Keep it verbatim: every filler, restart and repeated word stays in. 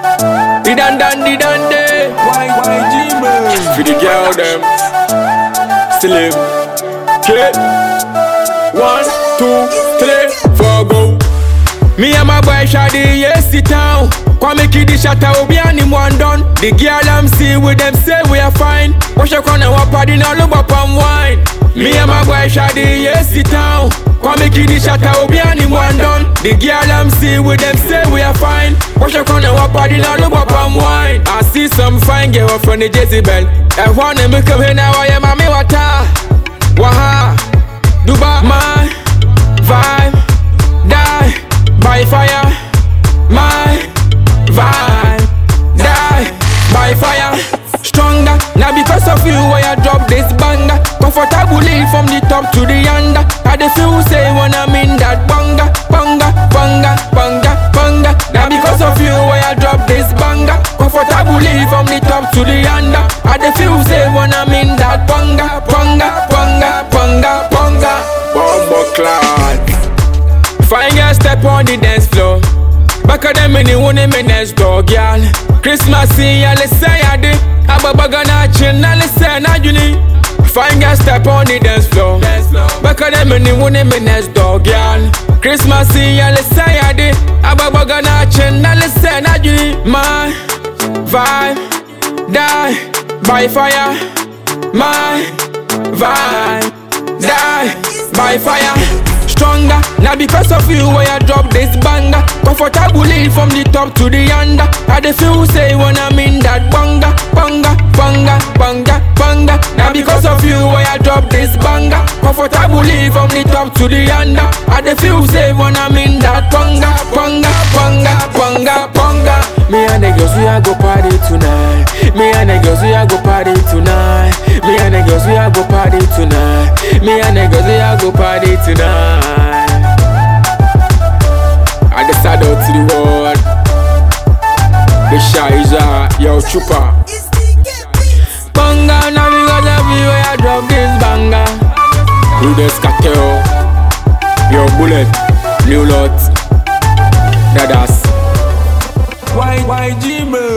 The dan dan, the dan day. Why, why, G-Man? For the girl them. Slim. Okay. One, two, three, four, go. Me and my boy Shadi, yes, sit down. Kwame Kidi Shatta, Obi and him one done. The girl I'm see with them say we are fine. Wash your corner, what party now, look up and wine. Me and my boy Shadi, yes, sit down. Kwame Kidi Shatta, Obi and him one done. The girl I'm see with them say we are fine. Wash your corner, what party now, look up and wine. I see some fine girl from the Jezebel. I wanna make come here now, I am a me water. Waha, Duba, my vibe, die by fire, my vibe, die by fire. Stronger, now because of you I drop this banger. Comfortably from the top to the under. I the feel say when I'm in that banga, banga, banga, banga, banga. Now because of you I drop this banger. Comfortably from the top to the under. I the feel say when I'm in that banga, banga, banga, banga, banga. Bombo cloud. Fine girl step on the dance floor. Back of them in the one in my next door, girl. Christmas Eve, let's say I did. Ababa gonna chin, let's say I uni. Fine girl step on the dance floor. Back of them in the one in my next door, girl. Christmas Eve, let's say I did. Ababa gonna chin, let's say I uni. My vibe, die by fire. My vibe, die by fire. Stronger, now because of you I drop this banger. Comfortably from the top to the under. I the feel say when I'm in that banga, banga, banga, banga, banga. Now because of you I drop this banger. Comfortably from the top to the under. I the feel say when I'm in that banga, banga, banga, banga, banga. Me and the girls we a go party tonight. Me and the girls we a go party tonight. Me and the girls we a go party tonight. Me and the girls we a go party tonight. I decided out to the world. The Shiza, yo chupa. Banga, now because of you I drop this banga. Rudes Cartel, yo bullet, new lot. Dadas. Why, why, G-Man?